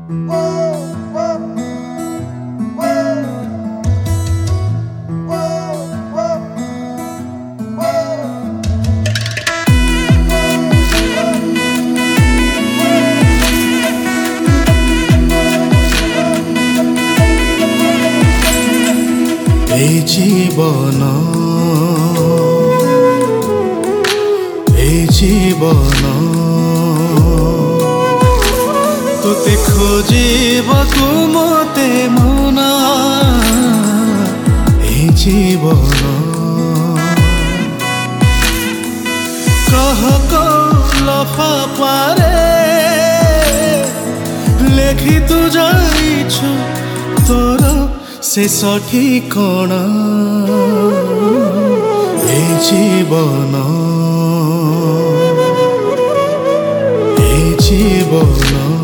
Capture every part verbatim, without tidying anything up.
এই জীবন এই জীবন তোতে খোঁজিবকু মতে মনা এই জীবন কহ লফা পারে লেখি তু যাইছু তোর शेष ठिकाना ए जीवन ए जीवन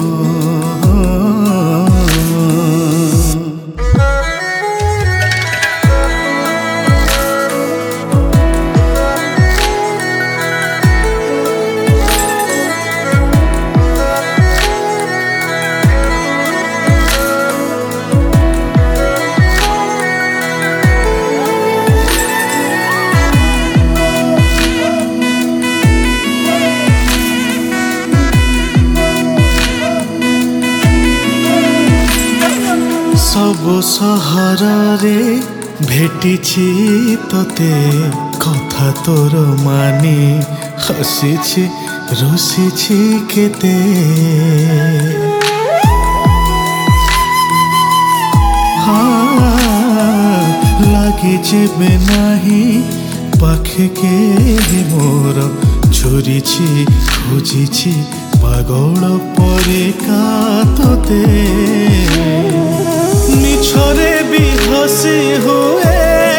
सब सहर रे भेटिछि तोते कथा तोर मानी हसिछि रुसिछि केते हाँ लगे जेबे नाही पाखे के मोर झुरिछि खोजिछि पागल परे का तोते मिछरे भी हसी हुए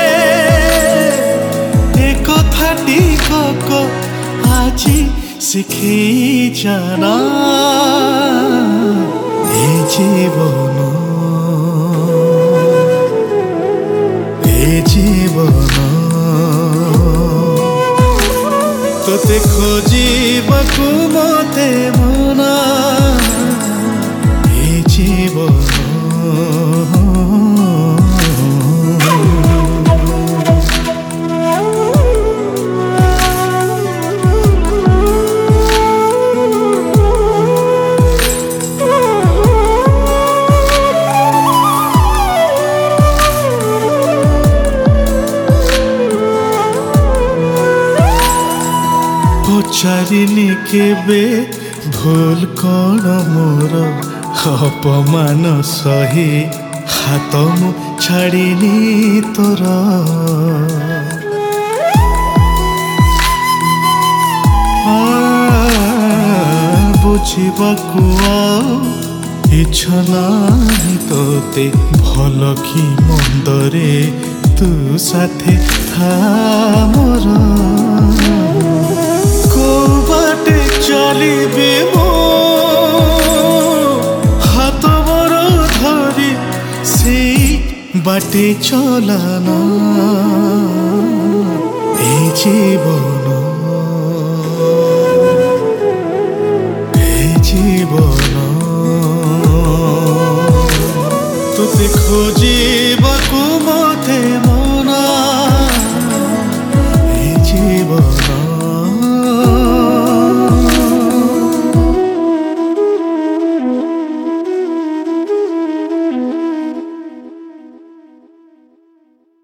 एक कथाटी कक आजी शिखी जाना ए जीवन ए जीवन तोते खोजिबकु मते मना ए जीवन पचारिनी केबे भूल कौन मोर अपमान सही हाथ मु छाड़िनी तोर बुझिबकु इच्छा नाही तोते भल कि मंदरे तू साथे था मोर बाटे चलिबे मो हाथ मोर धरी से बाटे चलाना ए जीवन ए जीवन तोते खोजी